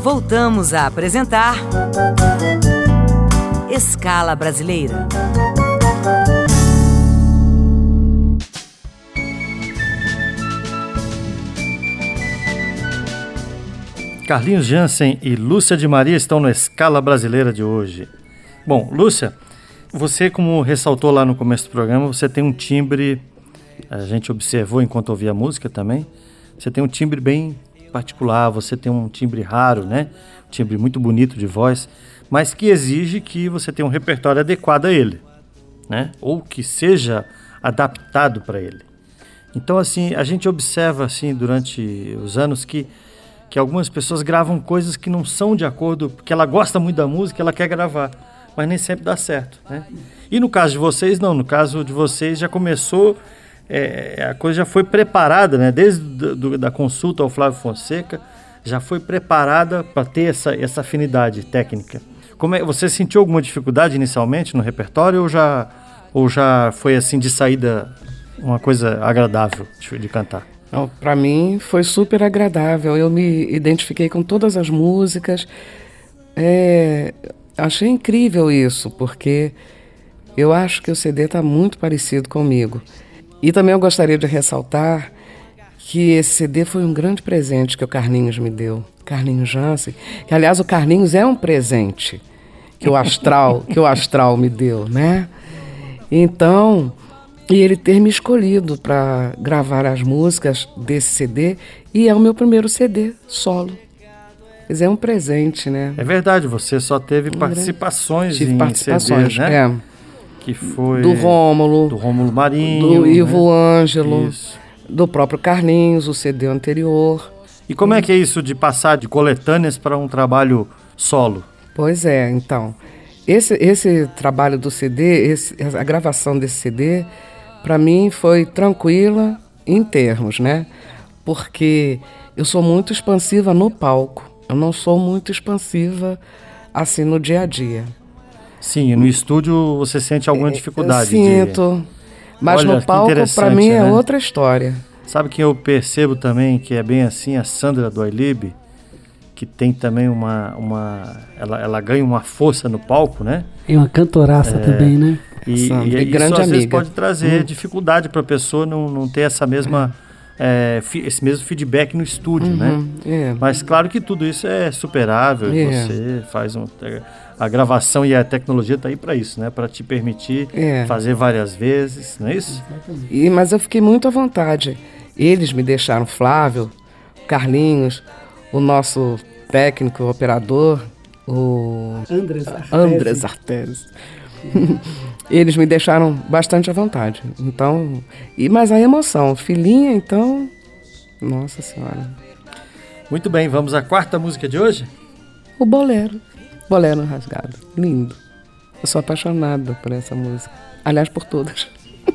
Voltamos a apresentar Escala Brasileira. Carlinhos Jansen e Lúcia de Maria estão no Escala Brasileira de hoje. Bom, Lúcia, você, como ressaltou lá no começo do programa, você tem um timbre, a gente observou enquanto ouvia a música também, você tem um timbre bem particular, você tem um timbre raro, né? Um timbre muito bonito de voz, mas que exige que você tenha um repertório adequado a ele, né? Ou que seja adaptado para ele. Então, assim, a gente observa, assim, durante os anos que algumas pessoas gravam coisas que não são de acordo, porque ela gosta muito da música, ela quer gravar, mas nem sempre dá certo, né? E no caso de vocês, não. No caso de vocês já começou, a coisa já foi preparada, né? Desde da consulta ao Flávio Fonseca, já foi preparada para ter essa afinidade técnica. Você sentiu alguma dificuldade inicialmente no repertório ou já foi assim de saída uma coisa agradável de cantar? Para mim foi super agradável, eu me identifiquei com todas as músicas, achei incrível isso, porque eu acho que o CD está muito parecido comigo. E também eu gostaria de ressaltar que esse CD foi um grande presente que o Carlinhos me deu, Carlinhos Jansen, que aliás o Carlinhos é um presente que o Astral me deu, né? Então, e ele ter me escolhido para gravar as músicas desse CD, e é o meu primeiro CD solo. Quer dizer, é um presente, né? É verdade, você só teve participações em CDs, né? É. Que foi do Rômulo Marinho, do Ivo Ângelo, isso. Do próprio Carlinhos, o CD anterior. E como é que é isso de passar de coletâneas para um trabalho solo? Pois é, então, esse trabalho do CD, a gravação desse CD, para mim foi tranquila em termos, né? Porque eu sou muito expansiva no palco. Eu não sou muito expansiva assim no dia a dia. Sim, e no estúdio você sente alguma dificuldade? Sinto, mas olha, no palco para mim é outra história. Sabe que eu percebo também que é bem assim, a Sandra do iLib, que tem também ela ganha uma força no palco, né? E uma cantoraça também, né? E grande isso às vezes amiga. pode trazer dificuldade para a pessoa não ter essa mesma, esse mesmo feedback no estúdio, né? Mas claro que tudo isso é superável, você faz a gravação e a tecnologia está aí para isso, né? Para te permitir fazer várias vezes, não é isso? Mas eu fiquei muito à vontade. Eles me deixaram, Flávio, Carlinhos, o nosso técnico, o operador, o Andres Artes. Eles me deixaram bastante à vontade. Então, mas a emoção, filhinha, então, nossa senhora. Muito bem, vamos à quarta música de hoje? O Bolero Rasgado, lindo. Eu sou apaixonada por essa música. Aliás, por todas.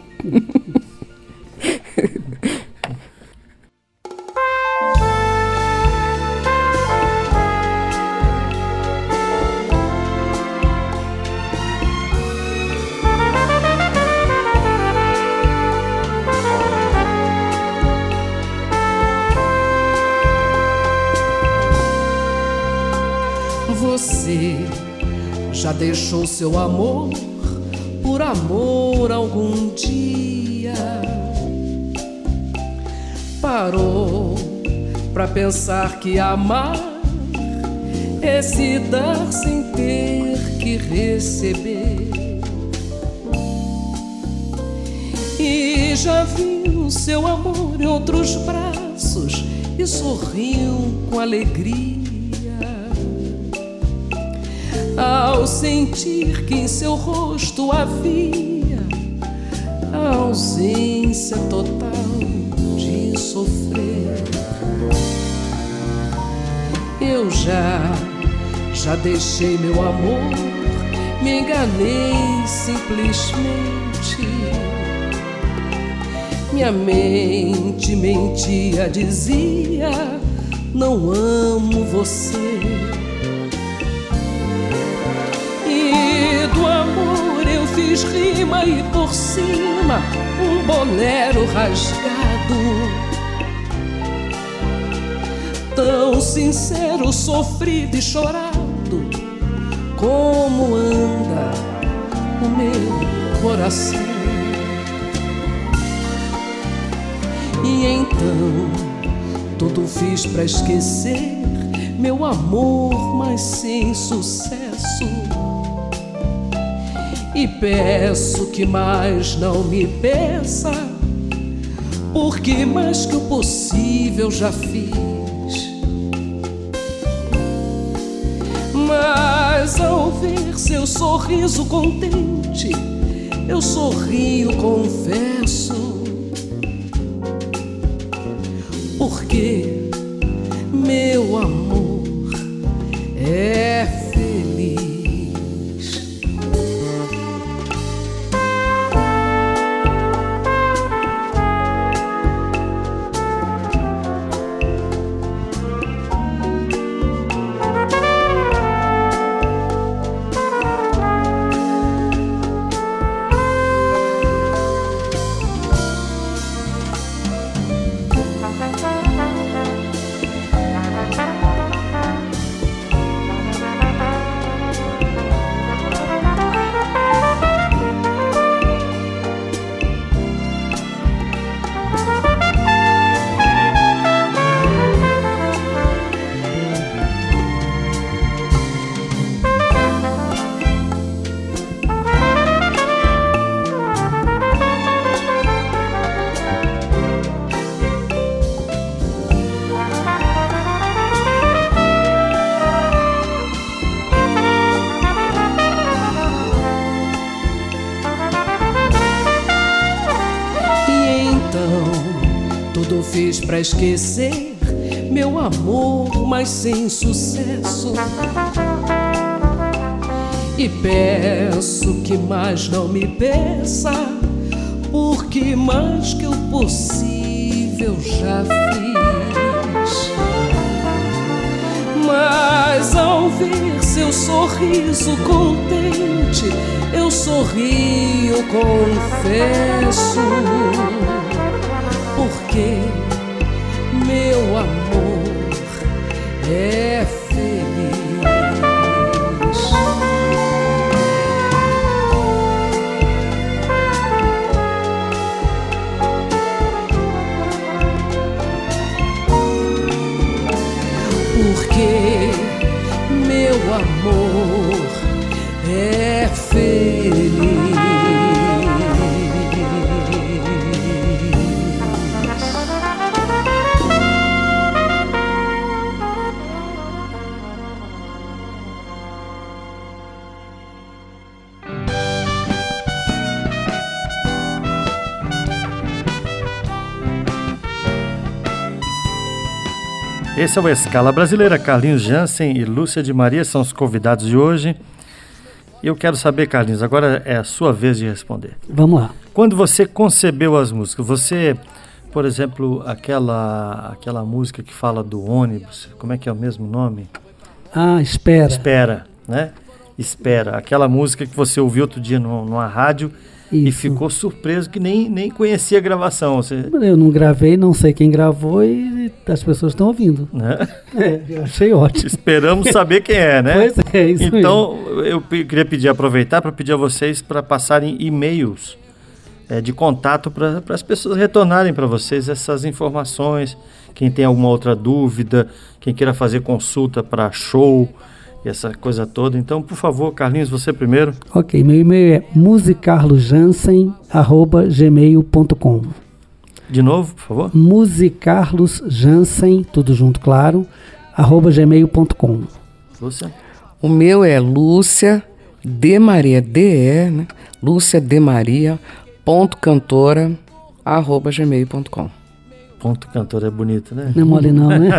Você já deixou seu amor por amor algum dia? Parou pra pensar que amar é se dar sem ter que receber? E já viu seu amor em outros braços e sorriu com alegria ao sentir que em seu rosto havia a ausência total de sofrer. Eu já deixei meu amor, me enganei simplesmente. Minha mente mentia, dizia: não amo você. E do amor eu fiz rima e por cima bolero rasgado. tão sincero, sofrido e chorado, como anda o meu coração. E então tudo fiz pra esquecer meu amor, mas sem sucesso. E peço que mais não me peça, porque mais que o possível já fiz. Mas ao ver seu sorriso contente, eu sorrio, confesso, porque meu amor é feliz. Fiz pra esquecer meu amor, mas sem sucesso. E peço que mais não me peça, porque mais que o possível já fiz. Mas ao ver seu sorriso contente, eu sorrio, confesso, porque meu amor é feliz. Porque meu amor é feliz. Esse é o Escala Brasileira. Carlinhos Jansen e Lúcia de Maria são os convidados de hoje. E eu quero saber, Carlinhos, agora é a sua vez de responder. Vamos lá. Quando você concebeu as músicas, você, por exemplo, aquela música que fala do ônibus, como é que é o mesmo nome? Ah, Espera. Espera, né? Espera. Aquela música que você ouviu outro dia numa rádio. Isso. E ficou surpreso que nem conhecia a gravação. Eu não gravei, não sei quem gravou e as pessoas estão ouvindo. Né? Eu achei ótimo. Esperamos saber quem é, né? Pois é, isso então, mesmo. Eu queria aproveitar para pedir a vocês para passarem e-mails de contato para as pessoas retornarem para vocês essas informações. Quem tem alguma outra dúvida, quem queira fazer consulta para show, e essa coisa toda. Então, por favor, Carlinhos, você primeiro. Ok, meu e-mail é musicarlosjansen@gmail.com. De novo, por favor. musicarlosjansen, tudo junto, claro, @gmail.com. Lúcia? O meu é Lúcia de Maria, DE, né? Lúcia de Maria, .cantora@gmail.com. Ponto cantor é bonito, né? Não é mole não, né?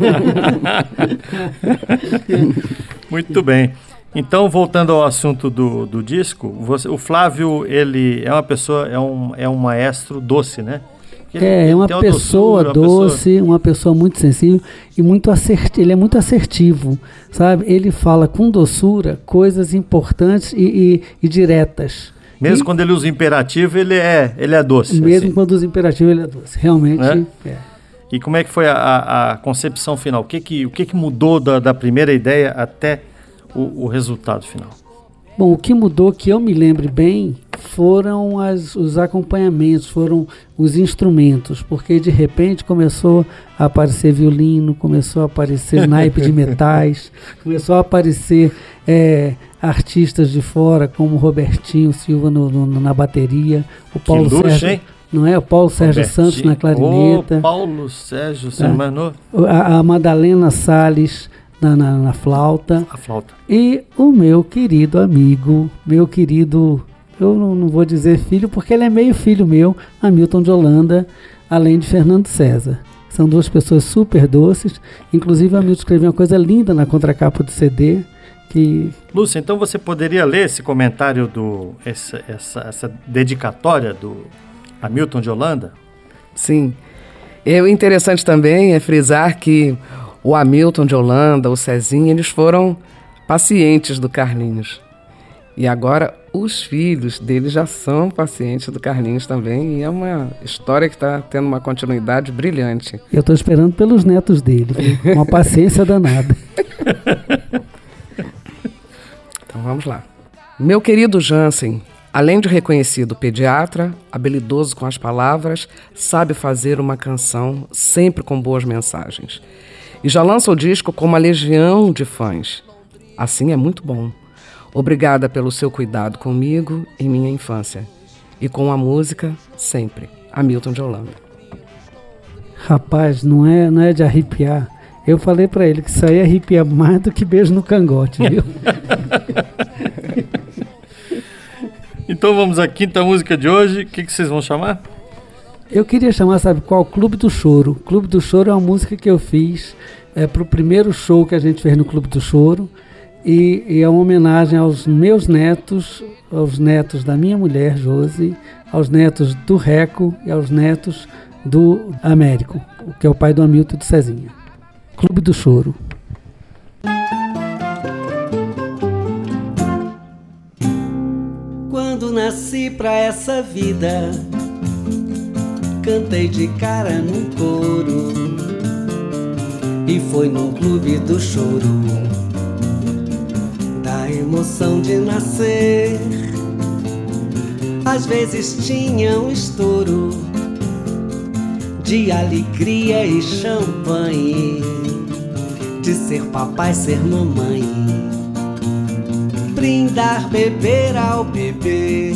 Muito bem. Então, voltando ao assunto do disco, o Flávio, ele é uma pessoa, é um maestro doce, né? É uma pessoa doce, uma pessoa muito sensível e muito assertivo. Ele é muito assertivo, sabe? Ele fala com doçura coisas importantes e diretas. Mesmo quando ele usa imperativo, ele é doce. Mesmo assim. quando usa imperativo, ele é doce. Realmente é. E como é que foi a concepção final? O que mudou da primeira ideia até o resultado final? Bom, o que mudou, que eu me lembre bem, foram os acompanhamentos, foram os instrumentos, porque de repente começou a aparecer violino, começou a aparecer naipe de metais, começou a aparecer artistas de fora, como Robertinho Silva na bateria, o Paulo Sérgio, hein? Não é? O Paulo Sérgio Santos na clarineta. O Paulo Sérgio, você imaginou? A Madalena Salles na flauta. A flauta. E o meu querido amigo, eu não vou dizer filho, porque ele é meio filho meu, Hamilton de Holanda, além de Fernando César. São duas pessoas super doces. Inclusive, o Hamilton escreveu uma coisa linda na contracapa do CD. Lúcia, então você poderia ler esse comentário, essa dedicatória do Hamilton de Holanda? Sim. O interessante também é frisar que o Hamilton de Holanda, o Cezinha, eles foram pacientes do Carlinhos. E agora os filhos dele já são pacientes do Carlinhos também. E é uma história que está tendo uma continuidade brilhante. Eu estou esperando pelos netos dele, viu? Uma paciência danada. Então vamos lá. Meu querido Jansen, além de reconhecido pediatra, habilidoso com as palavras, sabe fazer uma canção sempre com boas mensagens. E já lança o disco com uma legião de fãs. Assim é muito bom. Obrigada pelo seu cuidado comigo em minha infância. E com a música, sempre. Hamilton de Holanda. Rapaz, não é de arrepiar. Eu falei pra ele que isso aí arrepia mais do que beijo no cangote, viu? Então vamos à quinta música de hoje. O que vocês vão chamar? Eu queria chamar, sabe qual? Clube do Choro. Clube do Choro é uma música que eu fiz para o primeiro show que a gente fez no Clube do Choro. E é uma homenagem aos meus netos, aos netos da minha mulher, Josi, aos netos do Reco e aos netos do Américo, que é o pai do Hamilton e do Cezinha. Clube do Choro. Quando nasci pra essa vida, cantei de cara num coro, e foi no Clube do Choro, da emoção de nascer. Às vezes tinha um estouro de alegria e champanhe, de ser papai, ser mamãe, brindar, beber ao bebê.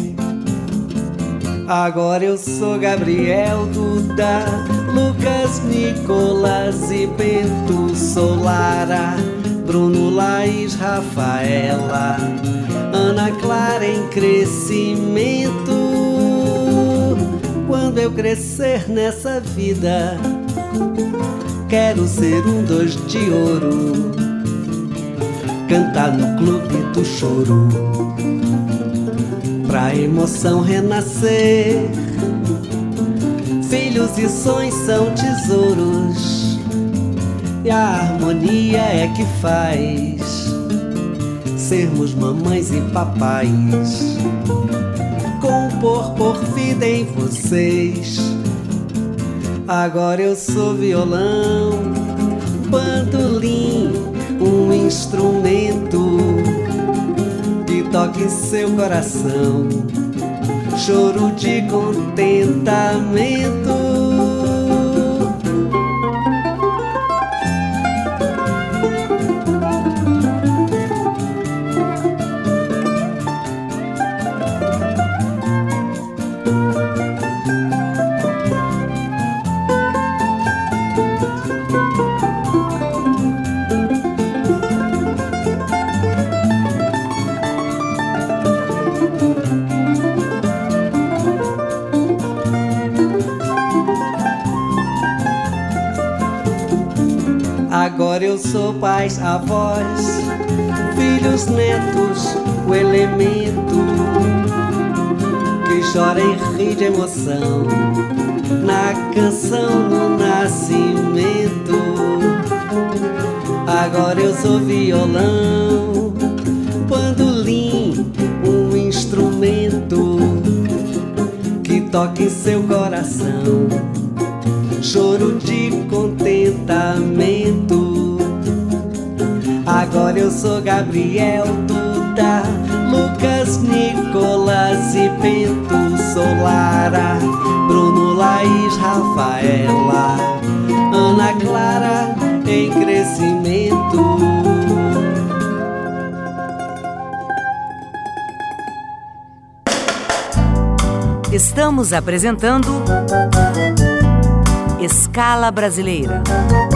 Agora eu sou Gabriel, Duda, Lucas, Nicolas e Bento, sou Lara, Bruno, Laís, Rafaela, Ana Clara em crescimento. Quando eu crescer nessa vida, quero ser 1, 2 de ouro, cantar no Clube do Choro, pra emoção renascer. Filhos e sonhos são tesouros, e a harmonia é que faz sermos mamães e papais. Compor por vida em vocês. Agora eu sou violão, bandolim, um instrumento que toca em seu coração, choro de contentamento. Agora eu sou pais, avós, filhos, netos, o elemento que chora e ri de emoção na canção, no nascimento. Agora eu sou violão, bandolim, um instrumento que toca em seu coração, choro de contentamento. Agora eu sou Gabriel Duda, Lucas, Nicolas e Bento. Sou Lara, Bruno, Laís, Rafaela, Ana Clara em crescimento. Estamos apresentando Escala Brasileira.